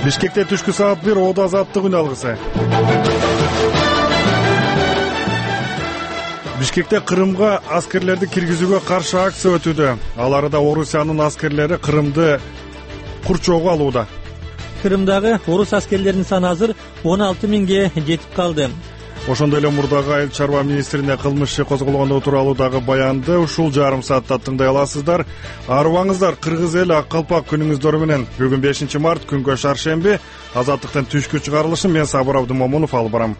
Бишкекте түшкү саат 1 Оодо азаттык үн алгысы. Бишкекте Кырымга аскерлерди киргизүүгө каршы акция өтүүдө. Ал арада Орусиянын аскерлери Кырымды курчоого алууда. Кырымдагы орус аскерлеринин саны азыр 16 миңге жетип калды. Ошондой эле мурдагы айыл чарба министрине кылмыш иши козголгондо тууралуу дагы баянды ушул жарым саатта тыңдай аласыздар. Арыбаңыздар, кыргыз эли ак калпак күнүңүздөр менен. Бүгүн 5 март күнгө шаршемби. Азаттыктан түшкү чыгарылышын мен Сабыр Абдымомунов алып барам.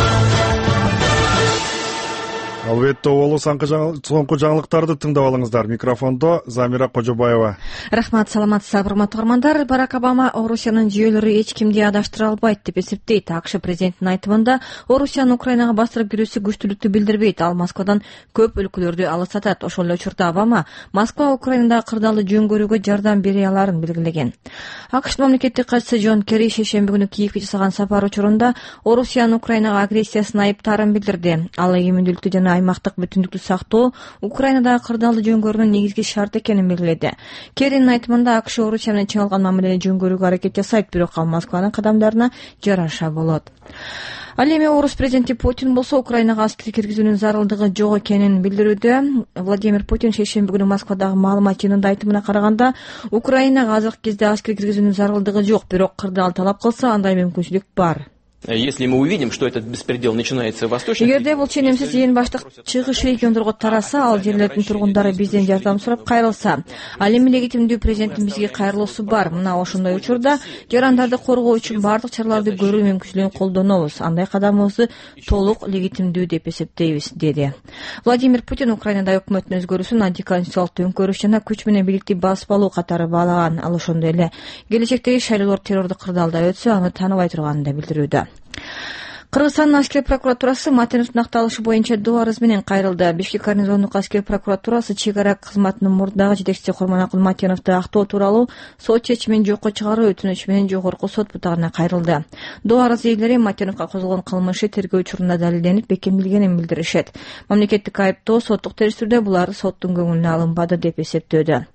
Албетте болу соңку жаңылыктарды тыңдап алыңыздар. Микрофондо Замира Кожобаева. Рахмат, саламатсыздар, урматтуу угармандар. Барак Обама Орусиянын жүйөлөрү эч кимди адаштыра албайт деп эсептейт. АКШ президентинин айтымында Орусиянын Украинага бастырып кирүүсү күчтүүлүктү билдирбейт. Ал Москвадан көп өлкөлөрдү алыстатат. Ошол эле учурда Обама Москва Украинадагы кырдаалды жөн көрүүгө жардам бере аларын белгилеген. АКШ мамлекеттик катчысы Джон Керри шейшемби күнү Киевге жасаган сапар учурунда Орусиянын Украинага агрессиясын айыптаарын билдирди. Ал эгемендүүлүктү жана аймактык бүтүндүктү сактоо Украинадагы кырдаалды жөн көрүүнүн негизги шарты экенин белгиледи. Керринин айтымында АКШ Орусия менен чыга алган мамилени жөн көрүүгө аракет жасайт, бирок ал Москванын кадамдарына жараша болот. Ал эми орус президенти Путин болсо Украинага аскер киргизүүнүн зарылдыгы жок экенин билдирүүдө. Владимир Путин шейшемби күнү Москвадагы маалымат жыйынында айтымына караганда, Украинага азыркы кезде аскер киргизүүнүн зарылдыгы жок, бирок кырдаал талап кылса андай мүмкүнчүлүк бар. Если мы увидим, что этот беспредел начинается в восточных... Эгерде бул ченемсиз ээн баштык чыгыш региондорго тараса, ал жерлердин тургундары бизден жардам сурап кайрылса, ал эми легитимдүү президенттин бизге кайрылуусу бар. Мына ошондой учурда жарандарды коргоо үчүн бардык чараларды көрүү мүмкүнчүлүгүн колдонобуз. Андай кадамыбызды толук легитимдүү деп эсептейбиз, деди. Владимир Путин Украинада өкмөттүн өзгөрүүсүн антиконституциялык төңкөрүш жана күч менен бийликти басып алуу катары баалаган. Ал ошондой эле келечектеги шайлоолор террордук кырдаалда өтсө, аны тааныбай турганын да билдирүүдө. Кыргызстандын аскер прокуратурасы Матеновдун акталышы боюнча доо арыз менен кайрылды. Бишкек гарнизондук аскер прокуратурасы чек ара кызматынын мурдагы жетекчиси Курманакул Матеновду актоо тууралуу сот чечимин жокко чыгаруу өтүнүчү менен жогорку сот бутагына кайрылды. Доо арыз ээлери Матеновго козголгон кылмышы тергөө учурунда далилденип бекемилгенин билдиришет. Мамлекеттик айыптоо соттук териштирүүдө булар соттун көңүлүнө алынбады деп эсептөөдө.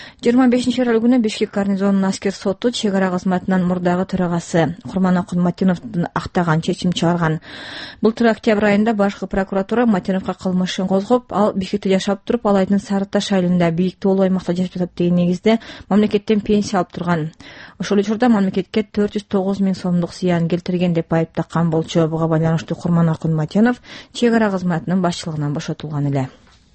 25 июль күнү Бишкек гарнизонунун аскер соту чек ара кызматынын мурдагы төрагасы Курманакул Матеновдун актаган чечим чыгарган. Былтыр октябрь айында башкы прокуратура Матеновго кылмышын козгоп, ал Бишкекте жашап туруп, Алайдын Сары Таш айылында бийик тоолуу аймакта жашап жатат деген негизде мамлекеттен пенсия алып турган. Ошол учурда мамлекетке 409 миң сомдук зыян келтирген деп айыптаган болчу. Буга байланыштуу Курманакул Матенов чек ара кызматынын башчылыгынан бошотулган эле.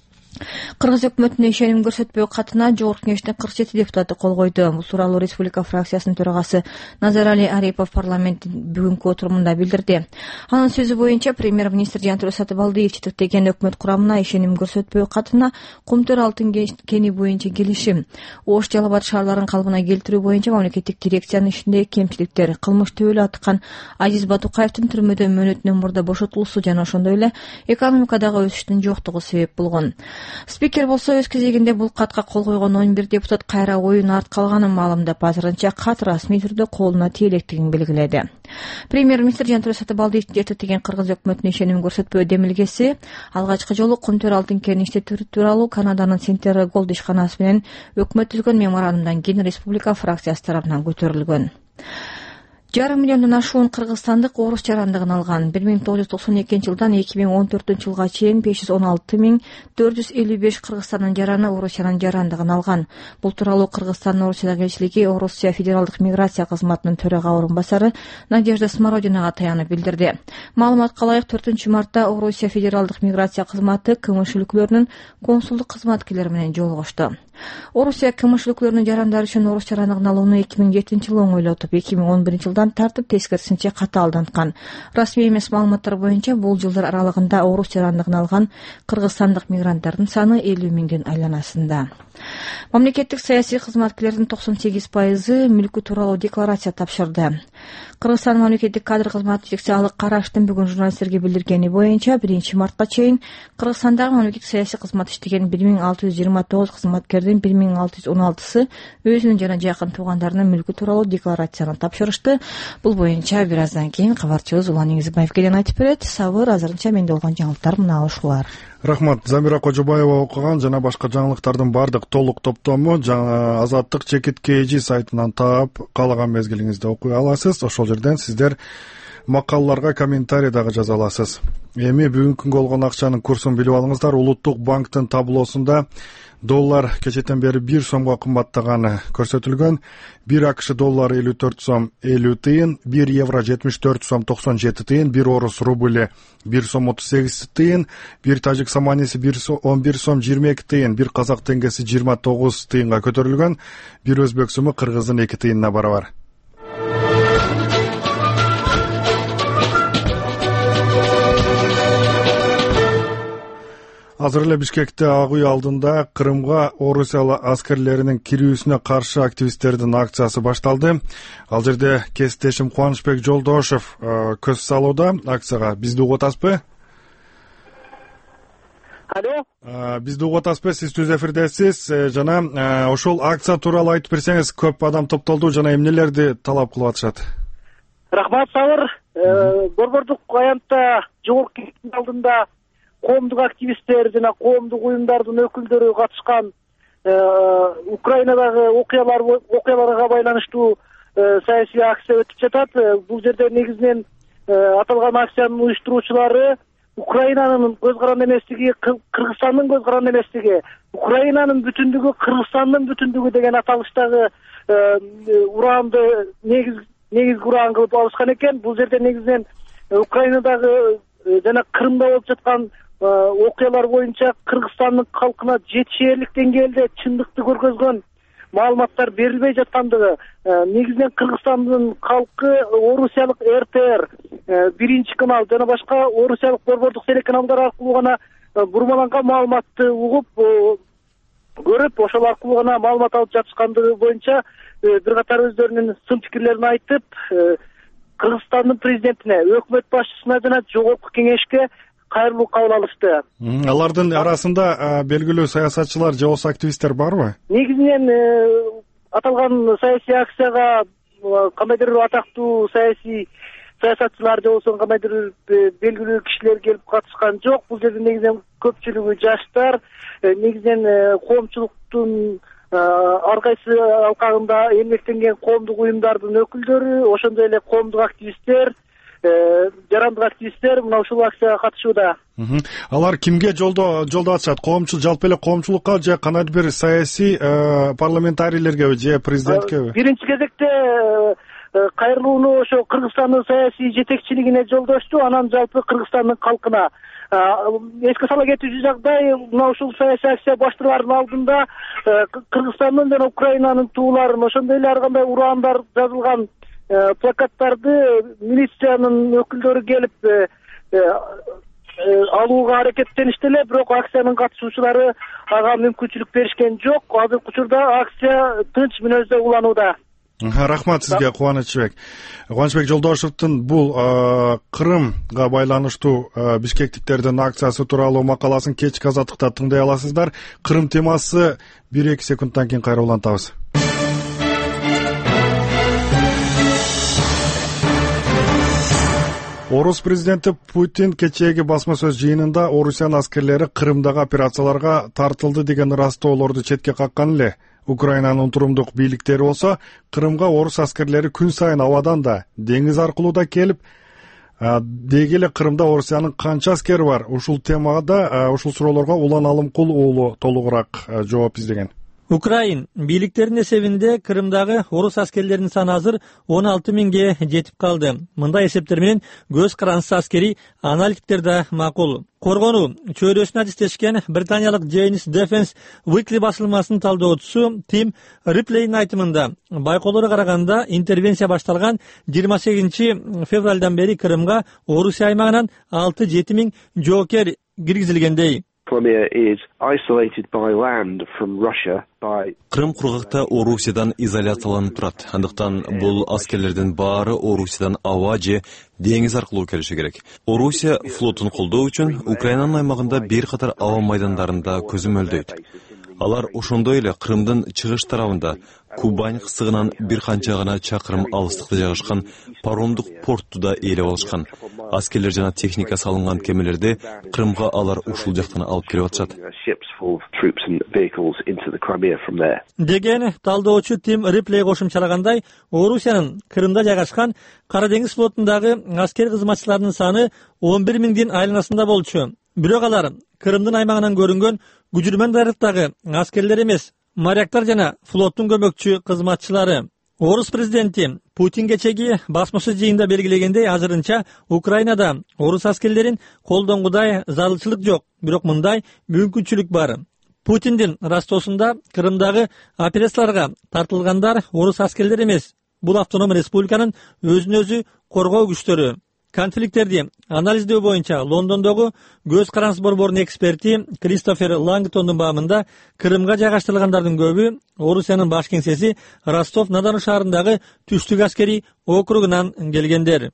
Кыргыз өкмөтүнө ишеним көрсөтпөө катына Жогорку Кеңештин 47 депутаты кол койду. Бул тууралуу Республика фракциясынын төрагасы Назарали Арипов парламенттин бүгүнкү отурумунда билдирди. Анын сөзү боюнча премьер-министр Жантүрө Сатыбалдиев четиртеген өкмөт курамына ишеним көрсөтпөө катына Кумтөр алтын кени боюнча келишим, Ош Жалал Абад шаарларын калыбына келтирүү боюнча мамлекеттик дирекциянын ишиндеги кемчиликтер, кылмышты өлө аткан Азиз Батукаевдин түрмөдө мөөнөтүнөн мурда бошотулуусу жана ошондой эле экономикадагы өсүштүн жоктугу себеп болгон. Спикер болсо өз кезегинде бул катка кол койгон 11 депутат кайра оюн артка алганын маалымдап, азырынча кат расмий түрдө колуна тиелектигин белгиледи. Премьер-министр Жантүрө Сатыбалдиев жетектеген кыргыз өкмөтүнө ишеним көрсөтпөө демилгеси алгачкы жолу Кумтөр алтын кенин иштетүү тууралуу Канаданын Сентер Голд ишканасы менен өкмөт түзгөн меморандумдан кийин Республика фракциясы тарабынан көтөрүлгөн. 1,5 миллиондон ашуун кыргызстандык орус жарандыгын алган. 1992 жылдан 2014 жылга чейин 516.455 кыргызстандын жараны Орусиянын жарандыгын алган. Бул тууралуу Кыргызстандын Орусиядагы элчилиги Орусия федералдык миграция кызматынын төрага орун басары Надежда Смородинага таянып билдирди. Маалыматка ылайык 4 мартта Орусия федералдык миграция кызматы КМШ өлкөлөрүнүн консулдук кызматкерлери менен жолугушту. Орусия КМШ өлкөлөрүнүн жарандары үчүн орус жарандыгын алууну 2007 жылы оңойлотуп, 2011 жылдан тартып тескерисинче катаалданткан. Расмий эмес маалыматтар боюнча бул жылдар аралыгында орус жарандыгын алган кыргызстандык мигранттардын саны 50 миңдин айланасында. Мамлекеттик саясий кызматкерлердин 98% мүлкү тууралуу декларация тапшырды. Кыргызстан мамлекеттик кадр кызматы жетекчиси Алык Караштын бүгүн журналисттерге билдиргени боюнча 1 мартка чейин Кыргызстандагы мамлекеттик саясий кызмат иштеген 1629 кызматкердин 1616сы өзүнүн жана жакын туугандарынын мүлкү тууралуу декларацияны тапшырышты. Бул боюнча бир аздан кийин кабарчыбыз Улан Ниңизбаев келен айтып берет. Сабыр, азырынча менде болгон жаңылыктар мына ушулар. Рахмат. Замира Кожобаева окуган жана башка жаңылыктардын бардык толук топтому Азаттык чекит KG сайтынан таап, каалаган мезгилиңизде окуй аласыз. Ошол жерден сиздер макалаларга комментарий дагы жаза аласыз. Эми бүгүнкү күнгө болгон акчанын курсун билип алыңыздар. Улуттук банктын таблоосунда доллар кечеден бери 1 сомго кымбаттаганы көрсөтүлгөн. 1 AQSh доллары 54 сом 50 тыйын, 1 евро 74 сом 97 тыйын, 1 орус рублі 1 сом 38 тыйын, 1 тажик саманиси 11 сом 22 тыйын, 1 казак теңгеси 29 тыйынга көтөрүлгөн, 1 өзбек суму кыргыздын 2 тыйынына барабар. Азыр эле Бишкекте Ак үй алдында Крымга Орусия аскерлеринин кирүүсүнө каршы активисттердин акциясы башталды. Ал жерде кесиптешим Кубанычбек Жолдошев көз салууда акцияга. Бизди угуп атасызбы? Алло. Бизди угуп атасызбы? Сиз түз эфирдесиз. Жана ошол акция тууралуу айтып берсеңиз, көп адам топтолду жана эмнелерди талап кылып атышат? Рахмат, Сабыр. Борбордук аянтта жогорку кеңештин алдында коомдук активисттер жана коомдук уюмдардын өкүлдөрү катышкан Украинадагы окуяларга байланыштуу саясий акция өтүп жатат. Бул жерде негизинен аталган акциянын уюштуруучулары Украинанын көз каранды эместиги, Кыргызстандын көз каранды эместиги, Украинанын бүтүндүгү, Кыргызстандын бүтүндүгү деген аталыштагы ураанды негизги ураан кылып алышкан экен. Бул жерде негизинен Украинадагы жана Крымда болуп жаткан окуялар боюнча Кыргызстандын калкына жетишээрлик деңгээлде чындыкты көргөзгөн маалыматтар берилбей жаткандыгы, негизинен Кыргызстандын калкы орусиялык РТР, биринчи канал жана башка орусиялык борбордук телеканалдар аркылуу гана бурмаланган маалыматты угуп көрүп, ошол аркылуу гана маалымат алып жатышкандыгы боюнча бир катар өздөрүнүн сын пикирлерин айтып, Кыргызстандын президентине, өкмөт башчысына жана жогорку кеңешке кайрылуу кабыл алышты. Алардын арасында белгилүү саясатчылар же болбосо активисттер барбы? Негизинен аталган саясий акцияга кандайдыр атактуу саясатчылар же болбосо кандайдыр белгилүү кишилер келип катышкан жок. Бул жерде негизинен көпчүлүгү жаштар, негизинен коомчулуктун ар кайсы алкагында эмгектенген коомдук уюмдардын өкүлдөрү, ошондой эле коомдук активисттер, жарандык активисттер мына ушул акцияга катышууда. Алар кимге жолдоо атышат? Жалпы эле коомчулукка же кандайдыр бир саясий парламентарийлерге же президенткеби? Биринчи кезекте кайрылууну ошо Кыргызстандын саясий жетекчилигине жолдошту, анан жалпы Кыргызстандын калкына. Эске сала кетүүчү жагдай, мына ушул саясий акция башталаардын алдында Кыргызстандын жана Украинанын тууларын, ошондой эле ар кандай ураандар жазылган плакаттарды милициянын өкүлдөрү келип алууга аракеттеништи эле, бирок акциянын катышуучулары ага мүмкүнчүлүк беришкен жок. Азыркы учурда акция тынч мүнөздө уланууда. Рахмат сизге, Кубанычбек Жолдошевдун бул Крымга байланыштуу бишкектиктердин акциясы тууралуу макаласын кечки Азаттыкта тыңдай аласыздар. Крым темасы 1-2 секундтан кийин кайра улантабыз. Орус президенти Путин кечээги басма сөз жыйынында Орусиянын аскерлери Крымдагы операцияларга тартылды деген ыраазоолорду четке каккан эле. Украинанын турумдук бийликтери болсо Крымга орус аскерлери күн сайын абадан да, деңиз аркылуу да келип, деги эле Крымда Орусиянын канча аскери бар? Ушул темада, ушул суроолорго Улан Алымкул уулу толугураак жооп издеген. Украин бийликтеринин эсебинде Крымдагы орус аскерлеринин саны азыр 16 миңге жетип калды. Мындай эсептер менен көз карансыз аскери аналитиктер да макул. Коргонуу чөйрөсүнө адистешкен британиялык Jane's Defense Weekly басылмасынын талдоочусу Тим Риплейдин айтымында, байкоолорго караганда интервенция башталган 28 февралдан бери Крымга Орусия аймагынан 6-7 миң жоокер киргизилгендей. Крым кургакта Орусиядан изоляцияланып турат. Андыктан бул аскерлердин баары Орусиядан аба же деңиз аркылуу келиши керек. Орусия флотун колдоо үчүн Украинанын аймагында бир катар аба майдандарында көзөмөлдөйт. Алар ошондой эле Крымдын чыгыш тарабында Кубань кысыгынан бир канча гана чакырым алыстыкта жайгашкан паромдук порту да ээлеп алышкан. Аскерлер жана техника салынган кемелерди Крымга алар ушул жактан алып келип атышат. Деген талдоочу Тим Риплей кошумчалагандай, Орусиянын Крымда жайгашкан Кара деңиз флотундагы аскер кызматчыларынын саны 11.000 айланасында болчу. Бирок алар Крымдын аймагынан көрүнгөн Гүжүрмөн дайрыктагы аскерлер эмес, моряктар жана флоттун көмөкчү кызматчылары. Орус президенти Путин кечеги басмашык жыйында белгилегендей, азырынча Украинада орус аскерлерин колдонгудай зарылчылык жок, бирок мындай мүмкүнчүлүк бар. Путиндин Ростосунда Крымдагы операцияларга тартылгандар орус аскерлери эмес, бул автоном республиканын өзүн өзү коргоо күчтөрү. Конфликттерди анализдөө боюнча Лондондогу көз карансы борборунун эксперти Кристофер Лангтондун баамында Крымга жайгаштырылгандардын көбү Орусиянын баш кеңсеси Ростов-на-Дону шаарындагы түштүк аскери округунан келгендер.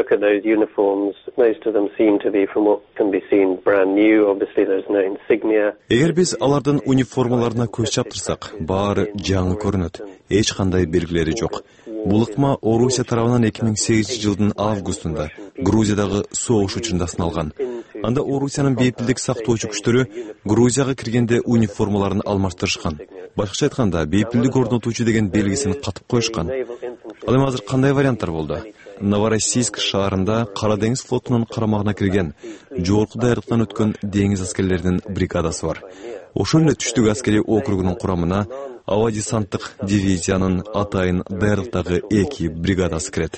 Эгер биз алардын униформаларына көз чаптырсак, баары жаңы көрүнөт. Эч кандай белгилери жок. Бул ыкма Орусия тарабынан 2008-жылдын августунда Грузиядагы согуш учурунда сыналган. Анда Орусиянын бейпилдик сактоочу күчтөрү Грузияга киргенде униформаларын алмаштырышкан. Башкача айтканда, бейпилдик орнотуучу деген белгисин катып коюшкан. Ал эми азыр кандай варианттар болду? Новороссийск шаарында Кара деңиз флотунун карамагына кирген жогорку дайрыктан өткөн деңиз аскерлеринин бригадасы бар. Ошол эле түштүк аскери округунун курамына аба десанттык дивизиянын атайын дайрыктагы 2 бригадасы кирет.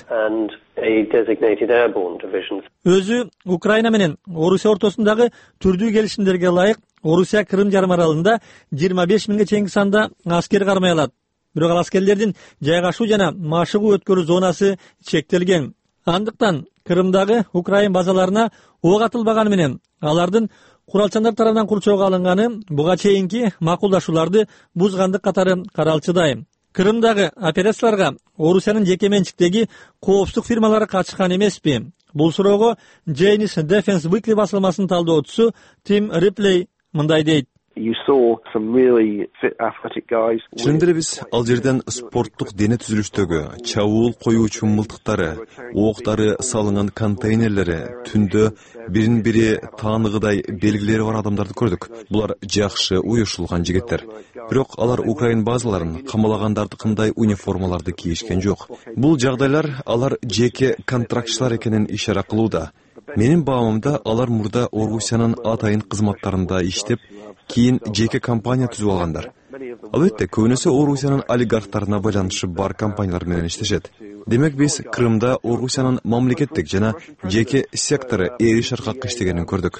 Өзү Украина менен Орусия ортосундагы түрдүү келишимдерге ылайык Орусия Крым жарым аралында 25.000 чейинки санда аскер кармай алат. Бирок ал аскерлердин жайгашуу жана машыгуу өткөрүү зонасы чектелген. Андыктан Крымдагы Украин базаларына ок атылбаганы менен алардын куралчандар тарабынан курчоого алынганы буга чейинки макулдашууларды бузгандык катары каралчыдай. Крымдагы операцияларга Орусиянын жеке менчиктеги коопсуздук фирмалары катышкан эмеспи? Бул суроого Janis Defense Weekly басылмасынын талдоочусу Тим Риплей мындай дейт. Чындыр эле биз ал жерден спорттук дене түзүлүштөгү, чабуул коюучу мылтыктары, октары салынган контейнерлери, түндө бирин-бири тааныгыдай белгилери бар адамдарды көрдүк. Булар жакшы уюшулган жигиттер. Бирок алар Украин базаларын камалагандардыкындай униформаларды кийишкен жок. Бул жагдайлар алар жеке контрактчылар экенин ишара кылууда. Менин баамымда алар мурда Орусиянын атайын кызматтарында иштеп, кийин жеке компания түзүп алгандар. Албетте, көбүнөсү Орусиянын олигархтарына байланышы бар компаниялар менен иштешет. Демек биз Крымда Орусиянын мамлекеттик жана жеке сектору эриш аркак иштегенин көрдүк.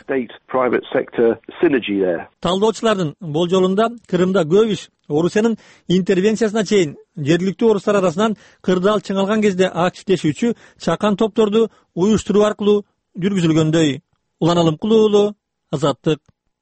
Талдоочулардын болжолунда Крымда көп иш Орусиянын интервенциясына чейин жергиликтүү орустар арасынан кырдаал чыңалган кезде активдешүүчү чакан топторду уюштуруу аркылуу жүргүзүлгөндөй. Улан Алымкулуу уулу, Азаттык.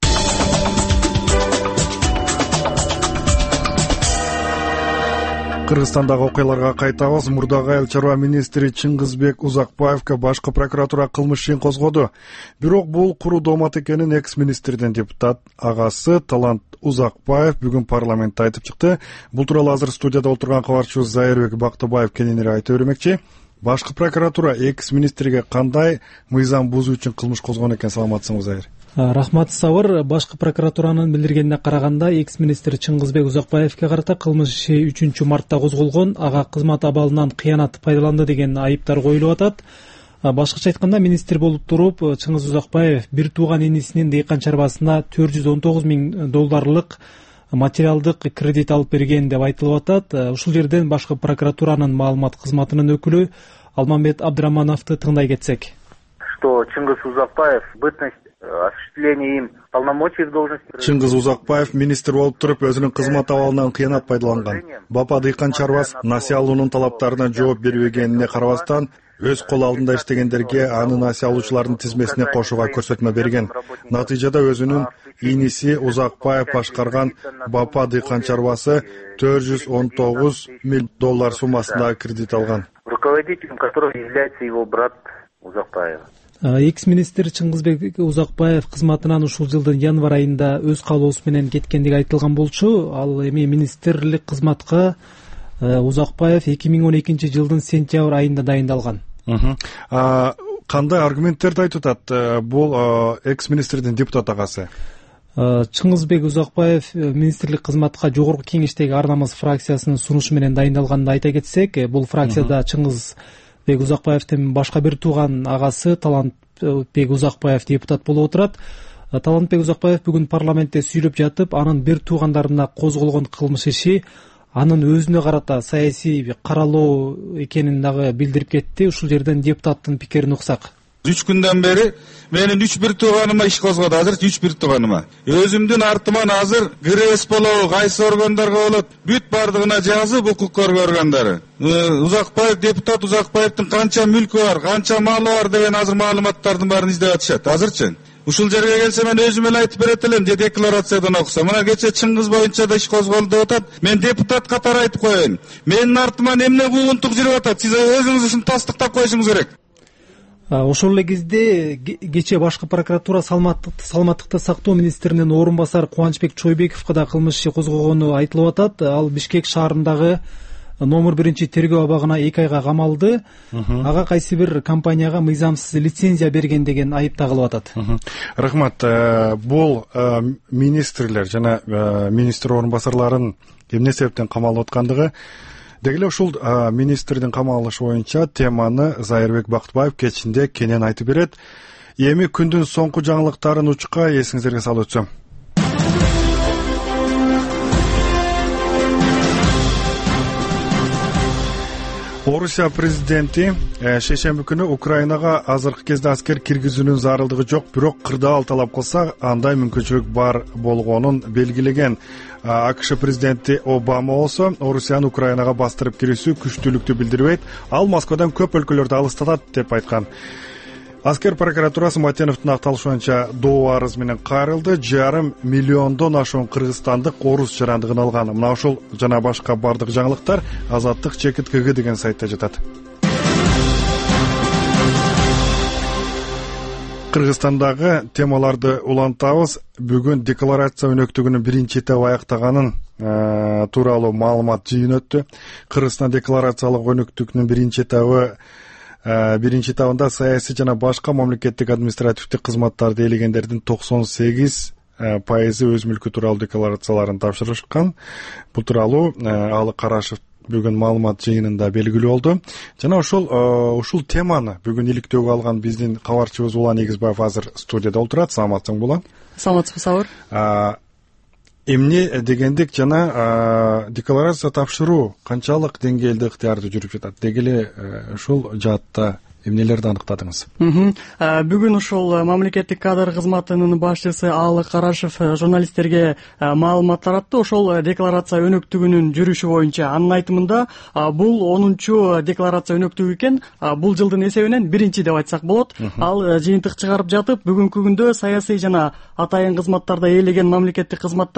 Кыргызстандагы окуяларга кайтабыз. Мурдагы айыл чарба министри Чыңгызбек Узакбаевка башкы прокуратура кылмыш ишин козгоду. Бирок бул куру доомат экенин экс-министрдин депутат агасы Талант Узакбаев бүгүн парламентте айтып чыкты. Бул тууралуу азыр студияда отурган кабарчыбыз Зайырбек Бактыбаев кененирээк айтып бермекчи. Башкы прокуратура экс-министрге кандай мыйзам бузуу үчүн кылмыш козгон экен? Саламатсыңбы, Зайыр? Рахмат, Сабыр. Башкы прокуратуранын билдиргенине караганда, экс-министр Чыңгызбек Узакбаевке карата кылмыш иши 3-мартта козголгон. Ага кызмат абалынан кыянат пайдаланды деген айыптар коюлуп атат. Башкача айтканда, министр болуп туруп, Чыңгыз Узакбаев бир тууган инисинин дейкан чарбасына $419,000 материалдык кредит алып берген деп айтылып атат. Ушул жерден башкы прокуратуранын маалымат кызматынын өкүлү Алмамбет Абдрахмановду тыңдай кетсек. Что Чыңгыз Узакбаев бытность осуществления им полномочий в должности. Чыңгыз Узакбаев министр болуп туруп өзүнүн кызмат абалынан кыянат пайдаланган. Бапа дыйкан чарбас насыя алуунун талаптарына жооп бербегенине карабастан өз кол алдында иштегендерге аны насыя алуучулардын тизмесине кошууга көрсөтмө берген. Натыйжада өзүнүн иниси Узакбаев башкарган Бапа дыйкан чарбасы $419,000 суммасындагы кредит алган. Руководителем которого является его брат Узакбаева. Экс министр Чыңгызбек Узакбаев кызматынан ушул жылдын январь айында өз каалоосу менен кеткендиги айтылган болчу. Ал эми министрлик кызматка Узакбаев 2012 жылдын сентябрь айында дайындалган. Кандай аргументтерди айтып атат бул экс министрдин депутат агасы? Чыңгызбек Узакбаев министрлик кызматка жогорку кеңештеги ар намаз фракциясынын сунушу менен дайындалганын айта кетсек, бул фракцияда Чыңгызбек Узакбаевдин башка бир тууган агасы Талантбек Узакбаев депутат болуп отурат. Талантбек Узакбаев бүгүн парламентте сүйлөп жатып, анын бир туугандарына козголгон кылмыш иши анын өзүнө карата саясий каралоо экенин дагы билдирип кетти. Ушул жерден депутаттын пикирин уксак. 3 күндөн бери менин 3-1 тууганыма иш козгоду. Азыр 3-1 тууганыма. Өзүмдүн артыман азыр ГРС болобу, кайсы органдарга болот, бүт бардыгына жазып укук коргоо органдары. Узакбаев депутат Узакбаевдин канча мүлкү бар, канча малы бар деген азыр маалыматтардын баарын издеп атышат. Азырчы ушул жерге келсе мен өзүм эле айтып берет элем, же декларациядан окусам. Мына кече Чыңгыз боюнча да иш козголду деп атат. Мен депутат катары айтып коеюн. Менин артыман эмне куугунтук жүрүп атат? Сиз өзүңүз ушуну тастыктап коюшуңуз керек. Ошол эле кезде кече башкы прокуратура саламаттыкты сактоо министринин орун басары Кубанычбек Чойбековго да кылмыш иши козгогону айтылып атат. Ал Бишкек шаарындагы номер 1 тергөө абагына 2 айга камалды. Ага кайсы бир компанияга мыйзамсыз лицензия берген деген айып тагылып атат. Рахмат. Бул министрлер жана министр орун басарларын эмне себептен камалып аткандыгы деги эле ушул министрдин камалышы боюнча теманы Зайырбек Бактыбаев кечинде кенен айтып берет. Эми күндүн соңку жаңылыктарын учка эсиңиздерге салып өтсөм. Орусия президенти шейшемби күнү Украинага азыркы кезде аскер киргизүүнүн зарылдыгы жок, бирок кырдаал талап кылса андай мүмкүнчүлүк бар болгонун белгилеген. АКШ президенти Обама болсо Орусияны Украинага бастырып кирүүсү күчтүүлүктү билдирбейт, ал Москвадан көп өлкөлөрдү алыстатат деп айткан. Аскер прокуратурасы Матеновдун акталышы боюнча доо арыз менен кайрылды. 1,5 миллиондон ашуун кыргызстандык орус жарандыгын алган. Мына ушул жана башка бардык жаңылыктар Азаттык ЧКТК деген сайтта жатат. Кыргызстандагы темаларды улантабыз. Бүгүн декларация өнөктүгүнүн биринчи этабы аяктаганын тууралуу маалымат жыйын өттү. Кыргызстан декларациялык өнөктүгүнүн биринчи этабында саясий жана башка мамлекеттик административдик кызматтарды ээлегендердин 98% өз мүлкү тууралуу декларацияларын тапшырышкан. Бул тууралуу Алы Карашев бүгүн маалымат жыйынында белгилүү болду. Жана ушул теманы бүгүн иликтөөгө алган биздин кабарчыбыз Улан Эгизбаев азыр студияда отурат. Саламатсың Улан? Саламатсызбы Сабыр? Эмне дегендик жана декларация тапшыруу канчалык деңгээлде ыктыярдуу жүрүп жатат? Деги эле ушул жаатта эмнелерди аныктадыңыз? Бүгүн ушул мамлекеттик кадр кызматынын башчысы Алы Карашев журналисттерге маалымат таратты. Ошол декларация өнөктүгүнүн жүрүшү боюнча анын айтымында бул 10-чу декларация өнөктүгү экен. Бул жылдын эсебинен биринчи деп айтсак болот. Ал жыйынтык чыгарып жатып, бүгүнкү күндө саясий жана атайын кызматтарда ээлеген мамлекеттик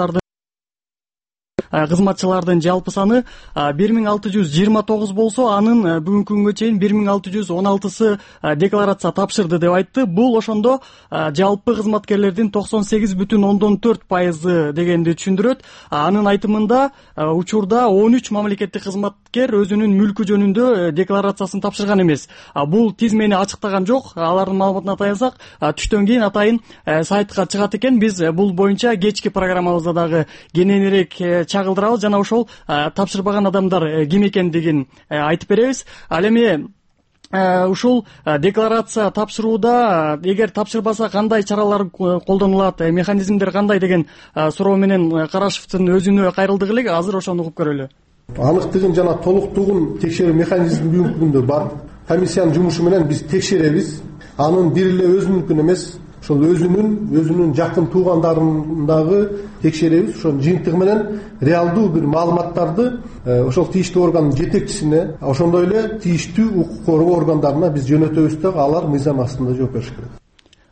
кызматчылардын жалпы саны 1629 болсо, анын бүгүнкү күнгө чейин 1616сы декларация тапшырды деп айтты. Бул ошондо жалпы кызматкерлердин 98,4% дегенди түшүндүрөт. Анын айтымында учурда 13 мамлекеттик кызматкер өзүнүн мүлкү жөнүндө декларациясын тапшырган эмес. Бул тизмени ачыктаган жок. Алардын маалыматына таянсак, түштөн кийин атайын сайтка чыгат экен. Биз бул боюнча кечки программабызда дагы кененирээк чагылдырабыз жана ошол тапшырбаган адамдар ким экендигин айтып беребиз. Ал эми ушул декларация тапшырууда эгер тапшырбаса кандай чаралар колдонулат, механизмдер кандай деген суроо менен Карашевдин өзүнө кайрылдык элек. Азыр ошону угуп көрөлү. Аныктыгын жана толуктугун текшерүү механизми бүгүнкү күндө бар. Комиссиянын жумушу менен биз текшеребиз. Анын бир эле өз мүлкүн эмес, ошол өзүнүн жакын туугандарындагы текшеребиз. Ошонун жыйынтыгы менен реалдуу бир маалыматтарды ошол тийиштүү органдын жетекчисине, ошондой эле тийиштүү укук коргоо органдарына биз жөнөтөбүз да алар мыйзам астында жооп бериши керек.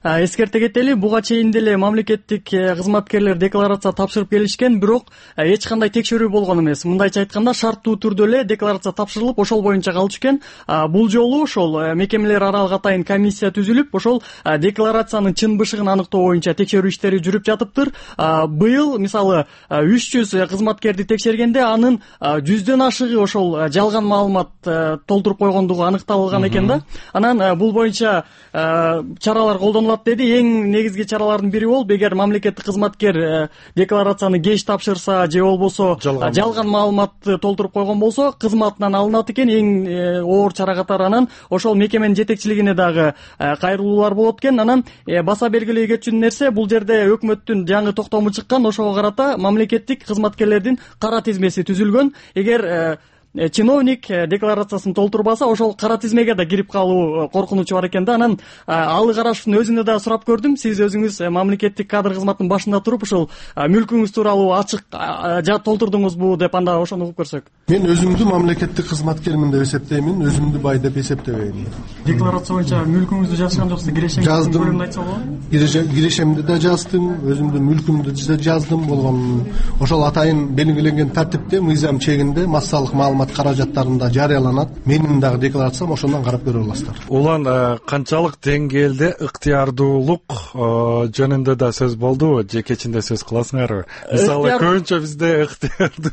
эскерте кетели, буга чейин деле мамлекеттик кызматкерлер декларация тапшырып келишкен, бирок эч кандай текшерүү болгон эмес. Мындайча айтканда, шарттуу түрдө эле декларация тапшырылып, ошол боюнча калышкен. Бул жолу ошол мекемелер аралык атайын комиссия түзүлүп, ошол декларациянын чын бышыгын аныктоо боюнча текшерүү иштери жүрүп жатыптыр. Быйыл мисалы 300 кызматкерди текшергенде, анын 100дөн ашыгы ошол жалган маалымат толтуруп койгондугу аныкталган экен да. Анан бул боюнча чаралар колдонулат деди. Эң негизги чаралардын бири болуп, эгер мамлекеттик кызматкер декларацияны кеч тапшырса же болбосо жалган маалыматты толтуруп койгон болсо, кызматынан алынат экен. Эң оор чара катары анан ошол мекеменин жетекчилигине дагы кайрылуулар болот экен. Анан баса белгилей кетчү нерсе, бул жерде өкмөттүн жаңы токтому чыккан, ошого карата мамлекеттик кызматкерлердин кара тизмеси түзүлгөн. Эгер чиновник декларациясын толтурбаса, ошол кара тизмеге да кирип калуу коркунучу бар экен да. Анан Алы Карашевдин өзүнө да сурап көрдүм. Сиз өзүңүз мамлекеттик кадр кызматынын башында туруп, ошол мүлкүңүз тууралуу ачык толтурдуңузбу деп, анда ошону угуп көрсөк. Мен өзүмдү мамлекеттик кызматкермин деп эсептеймин, өзүмдү бай деп эсептебейм. Декларация боюнча мүлкүңүздү жазган жоксуз, кирешемди айтса болобу? Кирешемди да жаздым, өзүмдүн мүлкүмдү да жаздым болгон. Ошол атайын белгиленген тартипте, мыйзам чегинде массалык маалымат каражаттарында жарыяланат. Менин дагы декларациям ошондон карап көрө аласыздар. Улан канчалык деңгээлде ыктыярдуулук жөнүндө да сөз болдубу? Же кечинде сөз кыласыңарбы? Мисалы көбүнчө бизде ыктыярдуу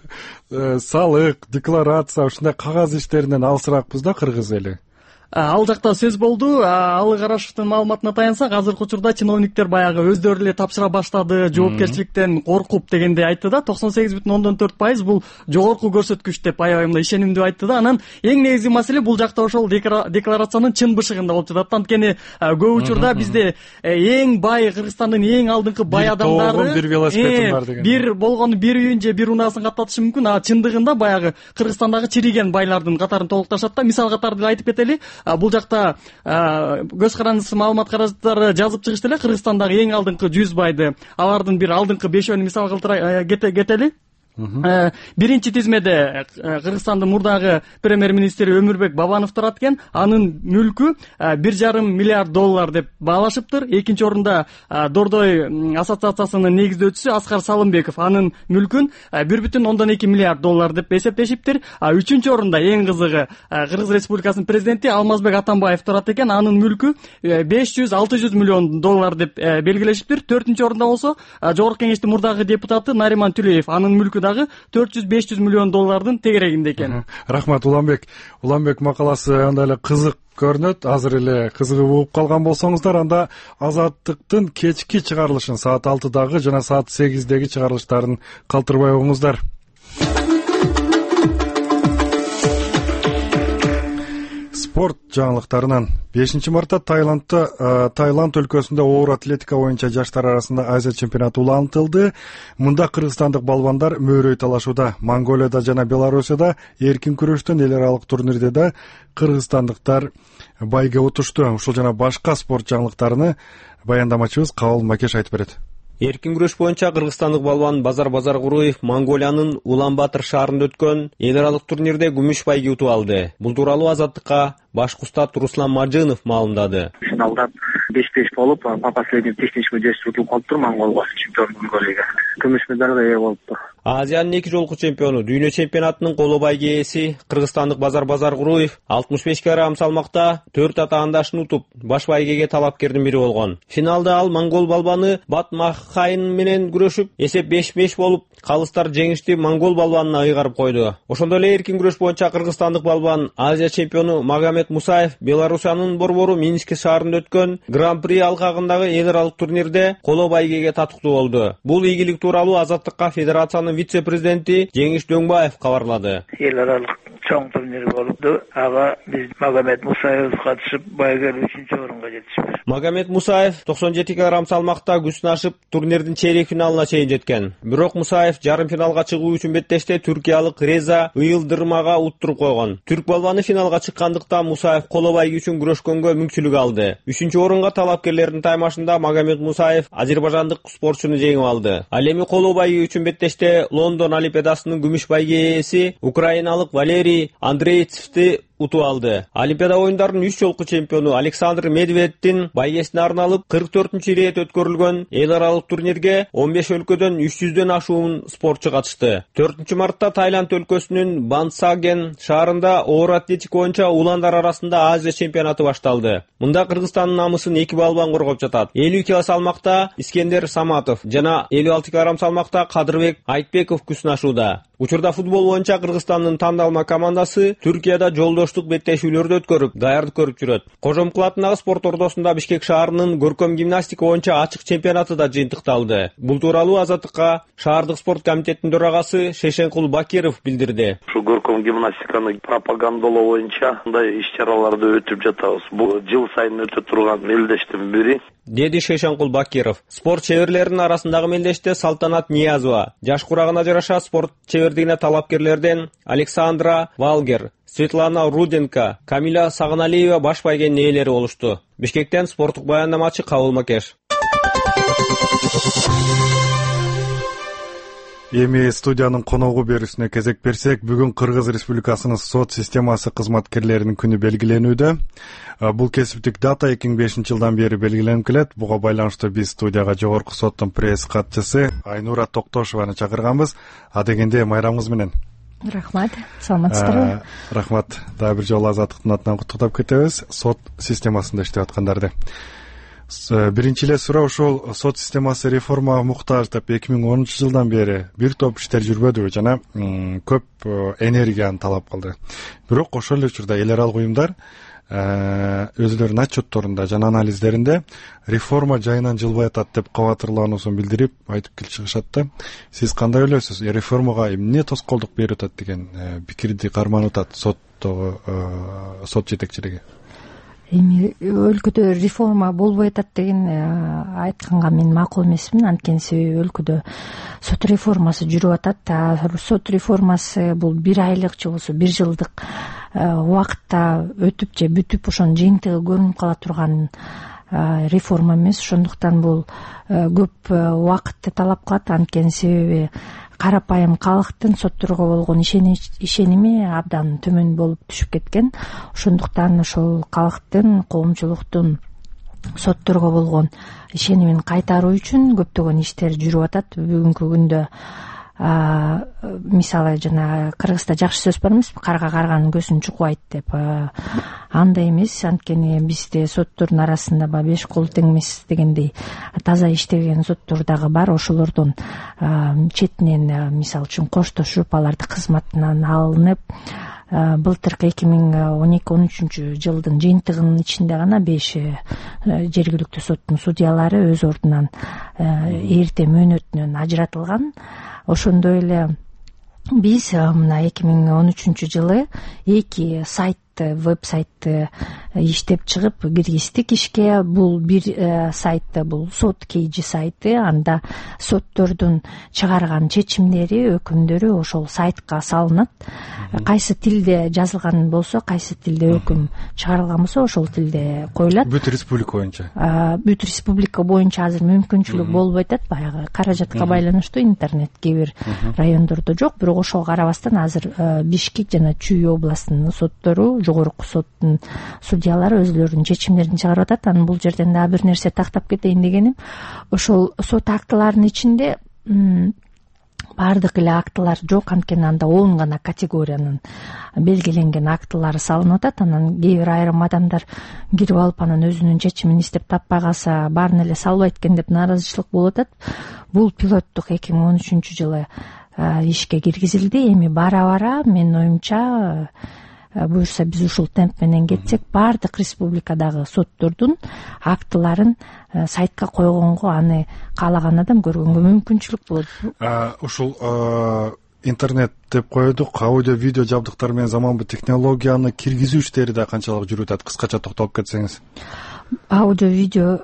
түрдө салык, декларация, ушундай кагаз иштеринен алысыракпыз да кыргыз эли. Ал жакта сөз болду. Алы Карашевдин маалыматына таянсак, азыркы учурда чиновниктер баягы өздөрү эле тапшыра баштады, жоопкерчиликтен коркуп дегенди айтты да. 98,4% бул жогорку көрсөткүч деп аябай мындай ишенимдүү айтты да. Анан эң негизги маселе бул жакта ошол декларациянын чын бышыгында болуп жатат. Анткени көп учурда бизде эң бай, Кыргызстандын эң алдыңкы бай адамдары бир велосипедим бар деген. Бир болгону бир үйүн же бир унаасын каттатышы мүмкүн. Чындыгында баягы Кыргызстандагы чириген байлардын катарын толукташат да. Мисал катары айтып кетели. Бул жакта көз карандысы маалымат каражаттары жазып чыгышты эле, Кыргызстандагы эң алдыңкы 100 байды, алардын бир алдыңкы 5-өн мисал кылтыра кетели. Биринчи тизмеде Кыргызстандын мурдагы премьер-министри Өмүрбек Бабанов турат экен. Анын мүлкү 1,5 миллиард доллар деп баалашыптыр. Экинчи орунда Дордой ассоциациясынын негиздөөчүсү Аскар Салымбеков анын мүлкүн 1,2 миллиард доллар деп эсептешиптир. Үчүнчү орунда эң кызыгы Кыргыз Республикасынын президенти Алмазбек Атамбаев турат экен. Анын мүлкү 500-600 миллион доллар деп белгилешиптир. Төртүнчү орунда болсо Жогорку кеңештин мурдагы депутаты Нариман Түлеев, анын мүлкү 400-500 миллион доллардын тегерегинде экен. Рахмат Уланбек. Уланбек макаласы андай эле кызык көрүнөт. Азыр эле кызыгып угуп калган болсоңуздар, анда Азаттыктын кечки чыгарылышын саат 6-дагы жана саат 8-деги чыгарылыштарын калтырбай угуңуздар. Спорт жаңылыктарынан 5 мартта Таиланд өлкөсүндө оор атлетика боюнча жаштар арасында Азия чемпионаты улантылды. Мында кыргызстандык балбандар мөөрөй талашууда. Монголияда жана Белоруссияда эркин күрөштөн эл аралык турнирде да кыргызстандыктар байге утушту. Ушул жана башка спорт жаңылыктарыны баяндамачыбыз Кабыл Макеш айтып берет. Эркин күрөш боюнча кыргызстандык балбан Базар Базаркуруев Монголиянын Улан-Батыр шаарында өткөн эл аралык турнирде күмүш байге утуп алды. Бул тууралуу Азаттыкка башкы устат Руслан Мажынов маалымдады. Финалда 5-5 болуп, по последним техническим действиям утулуп калыптыр Монголго, чемпион Монголияга. Күмүш медалга ээ болуптур. Азиянын 2 жолку чемпиону, дүйнө чемпионатынын коло байге ээси кыргызстандык Базар Базаркуруев 65 кг салмакта 4 атаандашын утуп, баш байгеге талапкердин бири болгон. Финалда ал монгол балбаны Батмахайн менен күрөшүп, эсеп 5-5 болуп, калыстар жеңишти монгол балбанына ыйгарып койду. Ошондой эле эркин күрөш боюнча кыргызстандык балбан Азия чемпиону Магомед Мусаев Белоруссиянын борбору Минск шаарында өткөн Гран-при алкагындагы эл аралык турнирде коло байгеге татыктуу болду. Бул ийгилик тууралуу Азаттыкка федерациянын вице-президенти Жеңиш Дөңбаев кабарлады. Эл аралык чоң турнир болду. Ага биз Магомед Мусаев катышып, байгер 3-орунга жетишти. Магомед Мусаев 97 кг салмакта күчүн ашып, турнирдин чейрек финалына чейин жеткен. Бирок Мусаев жарым финалга чыгуу үчүн беттеште түркиялык Реза Ыйылдырмага уттуруп койгон. Түрк балбаны финалга чыккандыктан Мусаев коло байге үчүн күрөшкөнгө мүмкүнчүлүк алды. 3-орунга талапкерлердин таймашында Магомед Мусаев азербайжандык спортчуну жеңип алды. Ал эми коло байге үчүн беттеште Лондон Олимпиадасынын күмүш байге ээси украиналык Валерий Андрейцевди утуп алды. Олимпиада оюндарынын 3 жолку чемпиону Александр Медведевдин байгесине арналып 44-чү ирет өткөрүлгөн эл аралык турнирге 15 өлкөдөн 300дөн ашуун спортчу катышты. 4-мартта Таиланд өлкөсүнүн Бансаген шаарында оор атлетика боюнча ууландар арасында Азия чемпионаты башталды. Мында Кыргызстандын намысын 2 балбан коргоп жатат. 50 кг салмакта Искендер Саматов жана 56 кг салмакта Кадырбек Айтбеков күн сынашууда. Учурда футбол боюнча Кыргызстандын тандалма командасы Түркияда жолдоштук беттешүүлөрдү өткөрүп, даярдык көрүп жүрөт. Кожомкул атындагы спорт ордосунда Бишкек шаарынын көркөм гимнастика боюнча ачык чемпионаты да жыйынтыкталды. Бул тууралуу Азаттыкка шаардык спорт комитетинин төрагасы Шешенкул Бакиров билдирди. Ушу көркөм гимнастиканы пропагандалоо боюнча мындай иш-чараларды өтүп жатабыз. Бул жыл сайын өтө турган мелдештин бири, деди Шешенкул Бакиров. Спорт чеберлеринин арасындагы мелдеште Салтанат Ниязова, жаш курагына жараша спорт чебердигине талапкерлерден Александра Валгер, Светлана Руденко, Камиля Сагыналиева баш байгенин ээлери болушту. Бишкектен спорттук баяндамачы Кабыл Макеш. Эми студиянын коногу берүүсүнө кезек берсек, бүгүн Кыргыз Республикасынын сот системасы кызматкерлеринин күнү белгиленүүдө. Бул кесиптик дата 2005 жылдан бери белгиленип келет. Буга байланыштуу биз студияга жогорку соттун пресс катчысы Айнура Токтошованы чакырганбыз. Адегенде майрамыңыз менен. Рахмат, саламатсыздарбы? Рахмат. Дагы бир жолу Азаттыктын атынан куттуктап кетебиз сот системасында иштеп аткандарды. Биринчи эле суроо ушул сот системасы реформага муктаж деп 2010 жылдан бери бир топ иштер жүрбөдүбү жана көп энергияны талап кылды. Бирок ошол эле учурда эл аралык уюмдар өзлөрүнүн отчетторунда жана анализдеринде реформа жайынан жылбай атат деп кабатырлануусун билдирип айтып келип чыгышат да. Сиз кандай ойлойсуз? Реформага эмне тоскоолдук берип атат деген пикирди карманып атат сот жетекчилиги? Эми өлкөдө реформа болбой атат деген айтканга мен макул эмесмин. Анткени себеби өлкөдө сот реформасы жүрүп атат. Сот реформасы бул 1 айлык же болбосо 1 жылдык убакытта өтүп же бүтүп ошонун жыйынтыгы көрүнүп кала турган реформа эмес. Ошондуктан бул көп убакытты талап кылат. Анткени себеби карапайым калктын сотторго болгон ишеними абдан төмөн болуп түшүп кеткен. Ошондуктан ошол калктын, коомчулуктун сотторго болгон ишенимин кайтаруу үчүн көптөгөн иштер жүрүп атат. Бүгүнкү күндө мисалы жана Кыргызда жакшы сөз бар эмеспи, карга карганын көзүн чукубайт деп. Андай эмес, анткени бизде соттордун арасында 5 кол тең эмес дегендей таза иштеген соттор дагы бар. Ошолордун четинен мисалы үчүн коштошуп, аларды кызматынан алынып, былтыркы 2012-13 жылдын жыйынтыгынын ичинде гана 5 жергиликтүү соттун судьялары өз ордунан эрте мөөнөтүнөн ажыратылган. Ошондой эле биз мына 2013 жылы 2 веб-сайтты иштеп чыгып киргиздик ишке. Бул бир сайтты, бул сот KG сайты. Анда соттордун чыгарган чечимдери, өкүмдөрү ошол сайтка салынат. Кайсы тилде жазылган болсо, кайсы тилде өкүм чыгарылган болсо, ошол тилде коюлат. Бүт республика боюнча. Бүт республика боюнча азыр мүмкүнчүлүк болбой атат. Баягы каражатка байланыштуу интернет кээ бир райондордо жок. Бирок ошого карабастан азыр Бишкек жана Чүй областынын соттору, жогорку соттун судьялары өзлөрүнүн чечимдерин чыгарып атат. Анан бул жерден дагы бир нерсе тактап кетейин дегеним, ошол сот актыларынын ичинде баардык эле актылар жок. Анткени анда 10 гана категориянын белгиленген актылары салынып атат. Анан кээ бир айрым адамдар кирип алып анан өзүнүн чечимин издеп таппай калса, баарын эле салбайт экен деп нааразычылык болуп атат. Бул пилоттук 2013 жылы ишке киргизилди. Эми бара менин оюмча буюрса биз ушул темп менен кетсек, баардык республикадагы соттордун актыларын сайтка койгонго, аны каалаган адам көргөнгө мүмкүнчүлүк болот. Ушул интернет деп коёдук, аудио видео жабдыктар менен заманбап технологияны киргизүү иштери да канчалык жүрүп атат? Кыскача токтолуп кетсеңиз. Аудио видео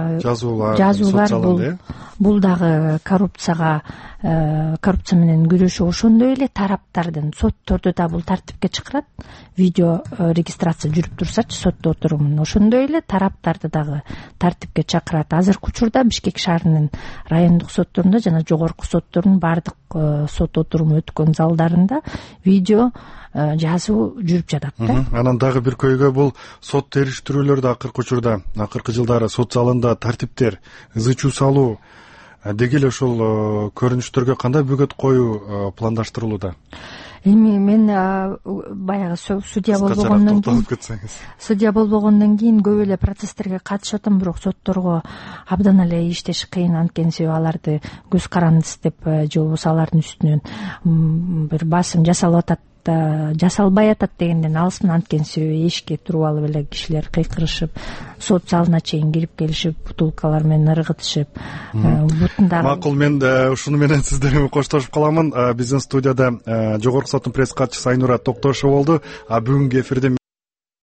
жазуулар бул дагы коррупция менен күрөшүү ошондой эле тараптардын, сотторду да бул тартипке чакырат. Видео регистрация жүрүп турсачы сотто отурумун, ошондой эле тараптарды дагы тартипке чакырат. Азыркы учурда Бишкек шаарынын райондук сотторунда жана жогорку соттордун баардык сот отуруму өткөн залдарында видео жазуу жүрүп жатат да. Анан дагы бир көйгөй бул сот териштирүүлөрдө акыркы учурда, акыркы жылдары сот залында тартиптер, ызы чуу салуу деги эле ушул көрүнүштөргө кандай бөгөт коюу пландаштырылууда? Эми мен баягы судья болбогондон кийин көп эле процесстерге катышып атам, бирок сотторго абдан эле иштеш кыйын, анткени себеби аларды көз карандысыз деп же болбосо алардын үстүнөн бир басым жасалып атат, жасалбай атат дегенден алысмын, анткени себеби эшикке туруп алып эле кишилер кыйкырышып, сот залына чейин кирип келишип, бутылкалар менен ыргытышып, бутундагы. Макул, мен ушуну менен сиздер коштошуп каламын. Биздин студияда жогорку соттун пресс катчысы Айнура Токтошова болду. Бүгүнкү эфирде